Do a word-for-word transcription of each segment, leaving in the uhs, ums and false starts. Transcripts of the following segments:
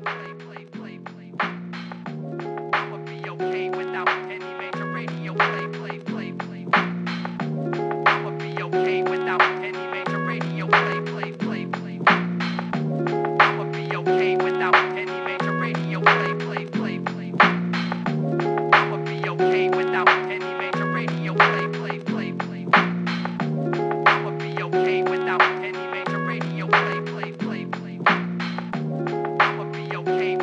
play, play, play, play. I'ma be okay without any major radio play, play, play, play. I'ma be okay without any major radio play, play, play, play. I'ma be okay without any major radio play, play, play, play. I'ma be okay without any major radio play, play, play, play. I'ma be okay without any major radio play, play, play, play. I'ma be okay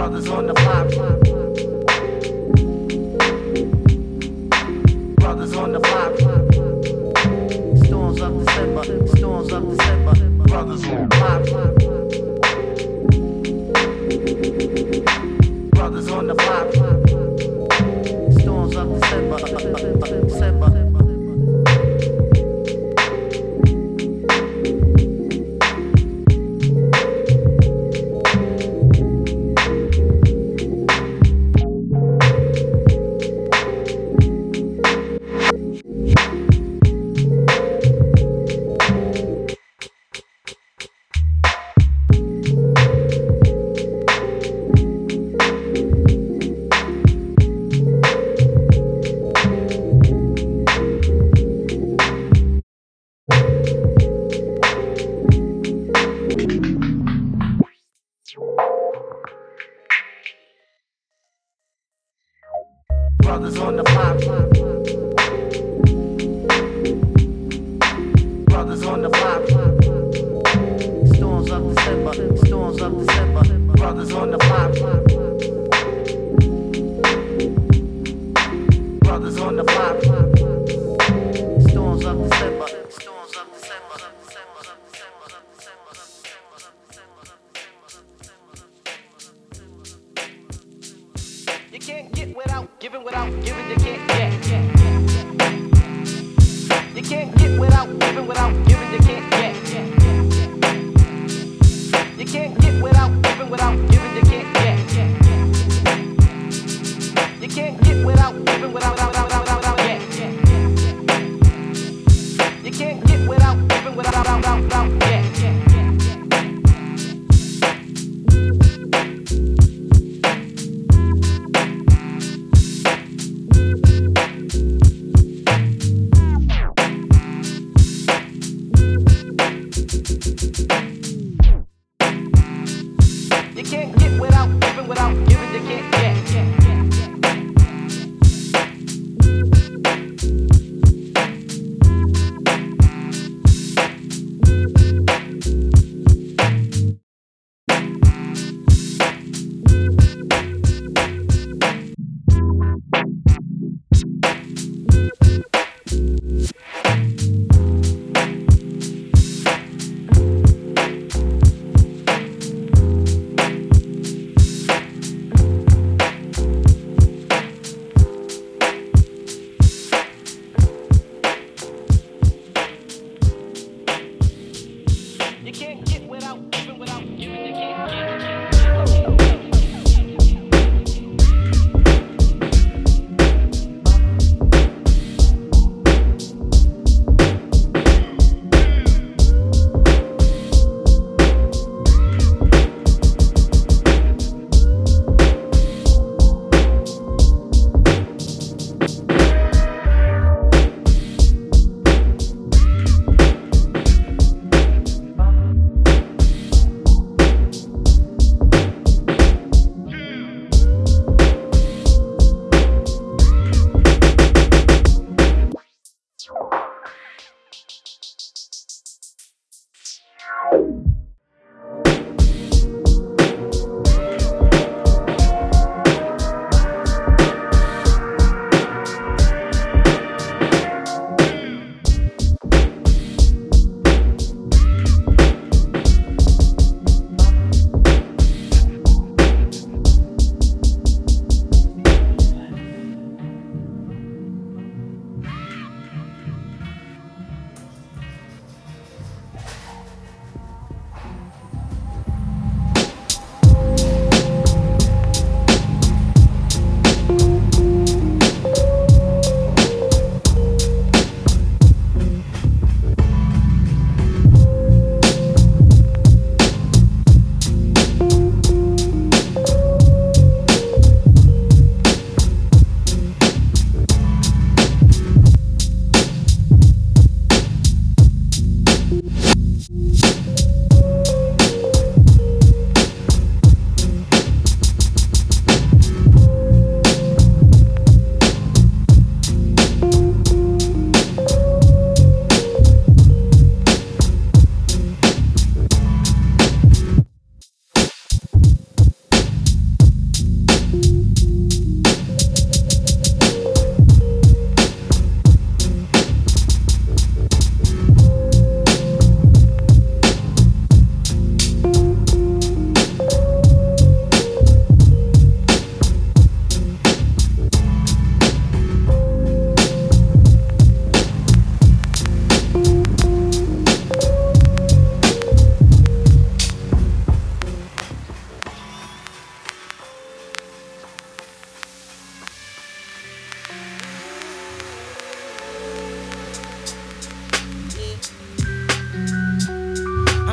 Brothers on the block. Brothers on the block. Storms of December. Storms of December. Brothers on the block. Brothers on the block. Storms of December. December. Brothers on the block. Brothers on the block. Storms of December. Storms of December. Brothers on the block. Brothers on the block. Storms of December. Storms of December. You can't get without giving, without giving, you can't get. You can't get without giving, without giving, you can't get. You can't get without giving, without giving, you can't get. You can't get without giving, without, without, without, without, without, get. You can't get without giving, without, without, without, without, get. You can't get without giving, without giving, you can't get. You can't get without giving, without giving, you can't get.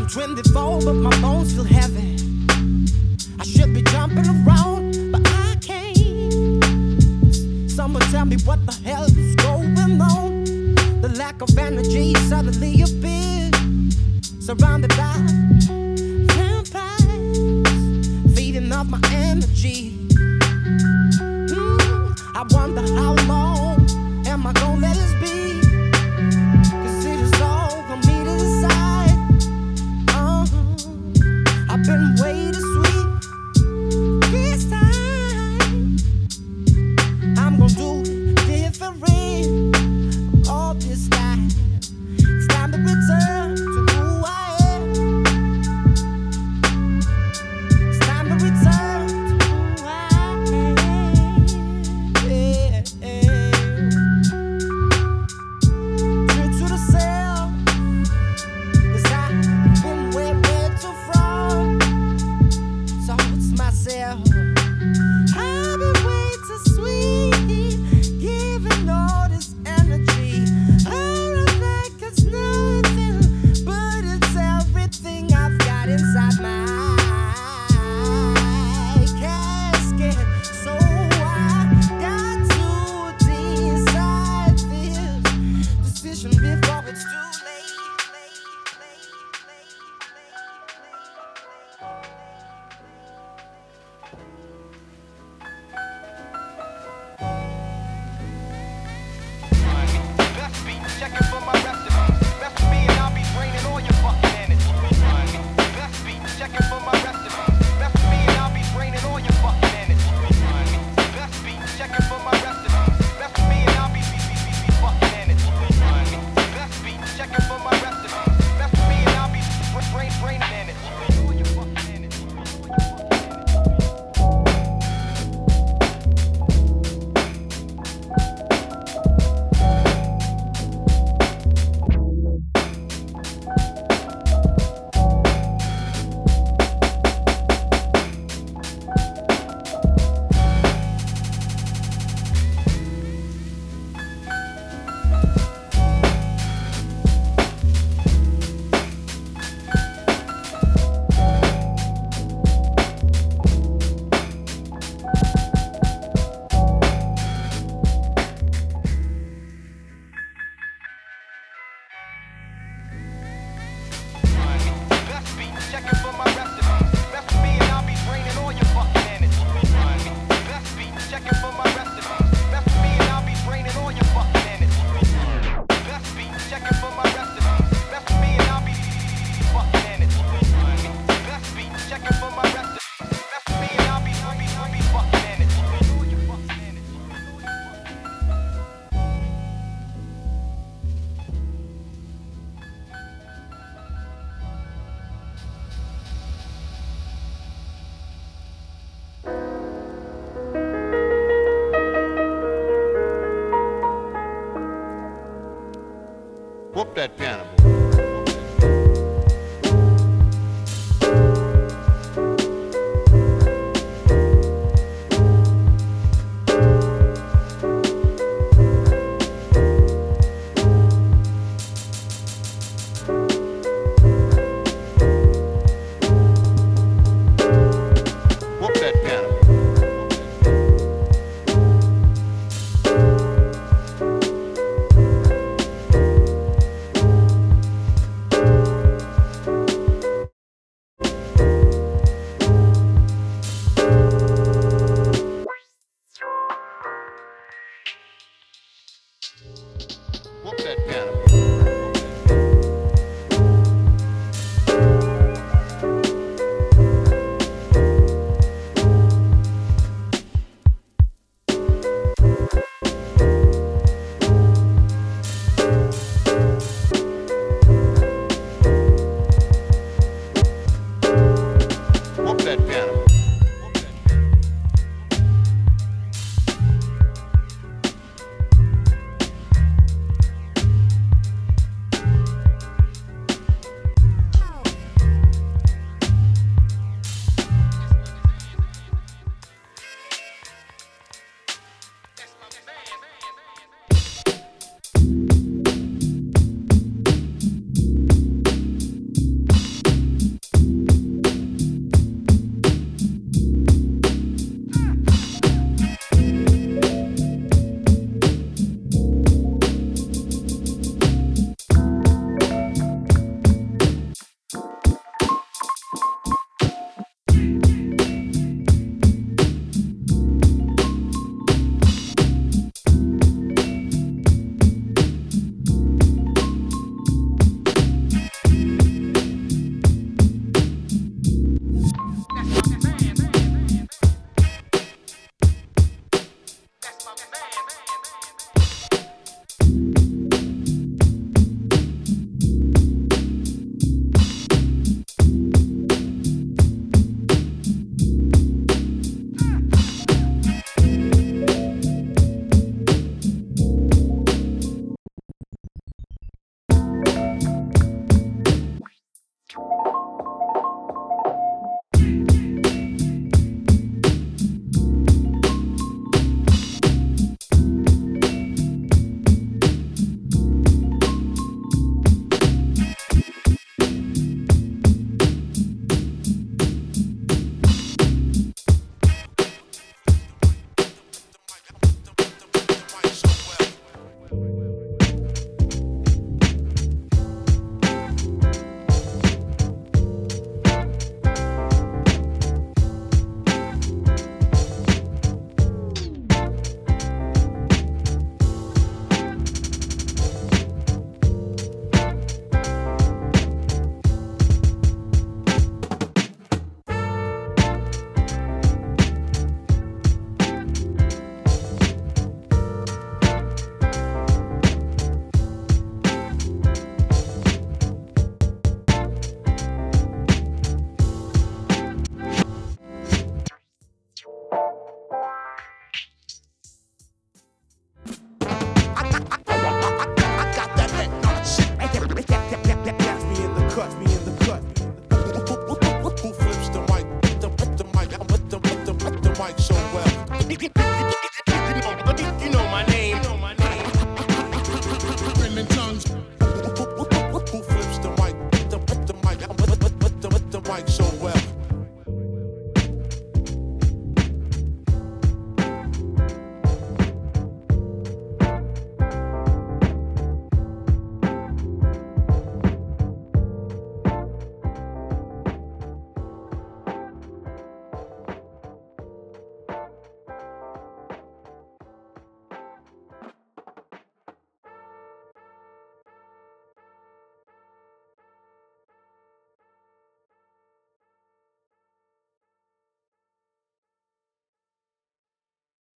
twenty-four, but my bones feel heavy. I should be jumping around, but I can't. Someone tell me what the hell is going on. The lack of energy suddenly appeared, surrounded by vampires, feeding off my energy. Mm, I wonder how long am I gonna let this